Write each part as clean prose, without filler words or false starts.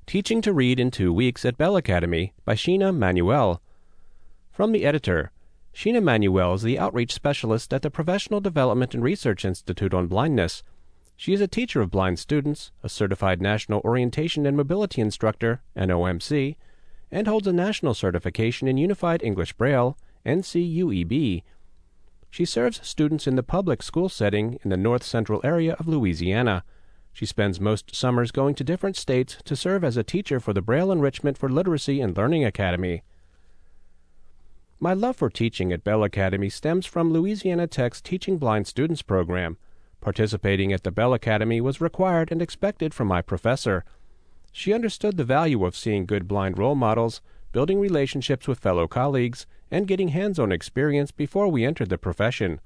Teaching to Read in 2 Weeks at Bell Academy by Sheena Manuel. From the editor, Sheena Manuel is the outreach specialist at the Professional Development and Research Institute on Blindness. She is a teacher of blind students, a certified National Orientation and Mobility Instructor, NOMC, and holds a national certification in Unified English Braille, NCUEB. She serves students in the public school setting in the north central area of Louisiana. She spends most summers going to different states to serve as a teacher for the Braille Enrichment for Literacy and Learning Academy. My love for teaching at Bell Academy stems from Louisiana Tech's Teaching Blind Students program. Participating at the Bell Academy was required and expected from my professor. She understood the value of seeing good blind role models, building relationships with fellow colleagues, and getting hands-on experience before we entered the profession.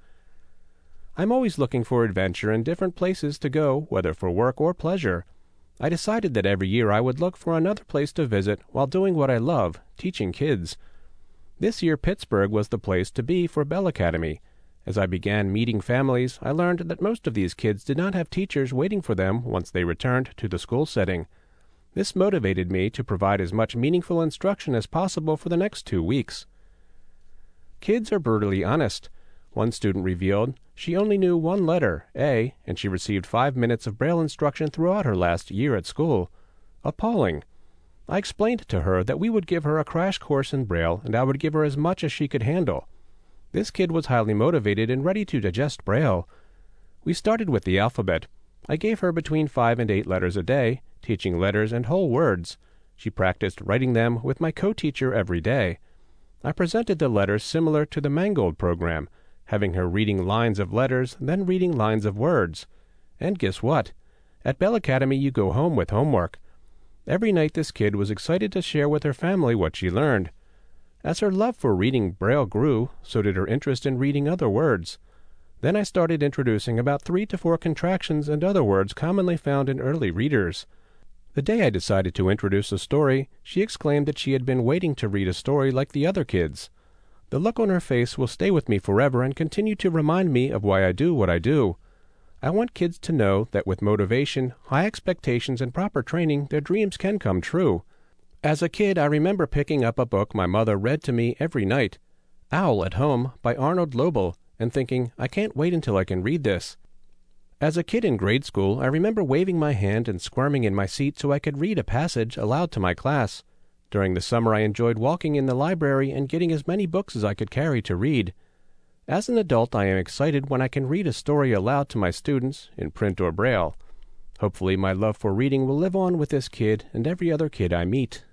I'm always looking for adventure and different places to go, whether for work or pleasure. I decided that every year I would look for another place to visit while doing what I love, teaching kids. This year Pittsburgh was the place to be for Bell Academy. As I began meeting families, I learned that most of these kids did not have teachers waiting for them once they returned to the school setting. This motivated me to provide as much meaningful instruction as possible for the next 2 weeks. Kids are brutally honest. One student revealed she only knew one letter, A, and she received 5 minutes of Braille instruction throughout her last year at school. Appalling. I explained to her that we would give her a crash course in Braille and I would give her as much as she could handle. This kid was highly motivated and ready to digest Braille. We started with the alphabet. I gave her between 5 and 8 letters a day, teaching letters and whole words. She practiced writing them with my co-teacher every day. I presented the letters similar to the Mangold program, having her reading lines of letters, then reading lines of words. And guess what? At Bell Academy you go home with homework. Every night this kid was excited to share with her family what she learned. As her love for reading Braille grew, so did her interest in reading other words. Then I started introducing about 3 to 4 contractions and other words commonly found in early readers. The day I decided to introduce a story, she exclaimed that she had been waiting to read a story like the other kids. The look on her face will stay with me forever and continue to remind me of why I do what I do. I want kids to know that with motivation, high expectations, and proper training, their dreams can come true. As a kid, I remember picking up a book my mother read to me every night, Owl at Home by Arnold Lobel, and thinking, I can't wait until I can read this. As a kid in grade school, I remember waving my hand and squirming in my seat so I could read a passage aloud to my class. During the summer, I enjoyed walking in the library and getting as many books as I could carry to read. As an adult, I am excited when I can read a story aloud to my students, in print or Braille. Hopefully, my love for reading will live on with this kid and every other kid I meet.